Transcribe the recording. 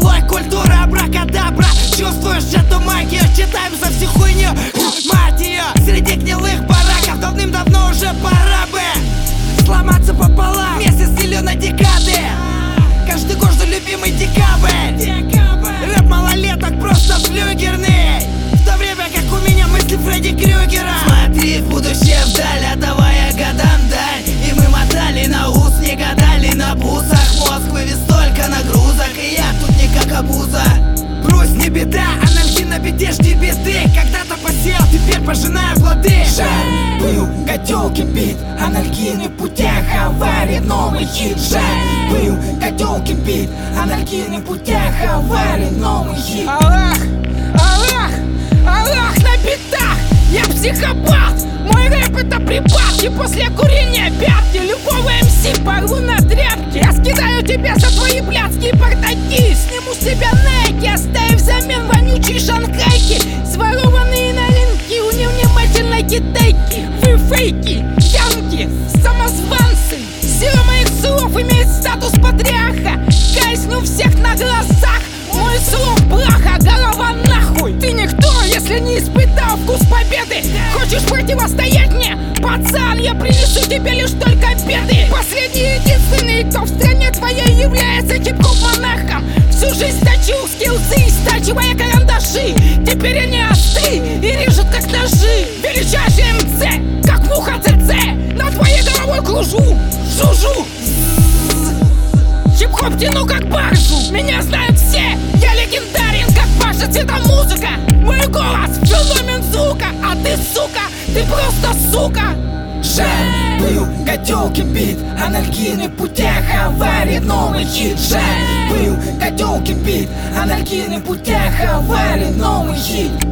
долой культура абракадабра. Чувствуешь эту магию, читаем за всю хуйню. Мать ее, среди гнилых бараков давным-давно уже пора бы сломаться пополам вместе с зеленой декады. Каждый год жду любимый декабрь. Рэп малолеток просто флюгерный, в то время как у меня мысли Фредди Крюгера. Смотри в будущее вдаль, отдавая годам даль. И мы мотали на ус, не гадали на бусах. Мозг вывез столько нагрузок, и я тут не как обуза. Брусь, не беда, анальгин на беде, жди беды. Когда-то посеял, теперь пожинаю плоды. Жаль, был, котел кипит, анальгин в путях, аварии, новый хит. Жаль, был, котел кипит, анальгин в путях, аварии, новый хит. Аллах, Аллах, Аллах на битах. Я психопат, мой рэп это припадки. После курения пятки, любого МС порву на тряпки. Я скидаю тебя за твои блядские бардаки. Сниму с тебя найки, оставив взамен вонючие шанхайки. Сворованные на рынке у невнимательной китайки. Вы фейки, янки, самозванцы. Сила моих слов имеет статус патриарха. Казню всех на глазах. Мой слов плаха, голова нахуй. Ты никто, если не испытал вкус победы. Хочешь противостоять мне? Пацан, я принесу тебе лишь только беды. Последний единственный, кто в стране твоей является хип-хоп монархом. Всю жизнь точил скиллзы, стачивая карандаши. Теперь они остры и режут как ножи. Величайший МЦ, как муха ЦЦ. Над твоей головой кружу, жужу. Хип-хоп тяну как баржу. Меня знают все, я легендарен, как ваша цветомузыка. Мой голос феномен звука, а ты, сука, ты просто сука. Жаль, был, котел кипит, анальгин в путях, аварии, новый хит. Жаль, был, котел кипит, анальгин в путях, аварии, новый хит.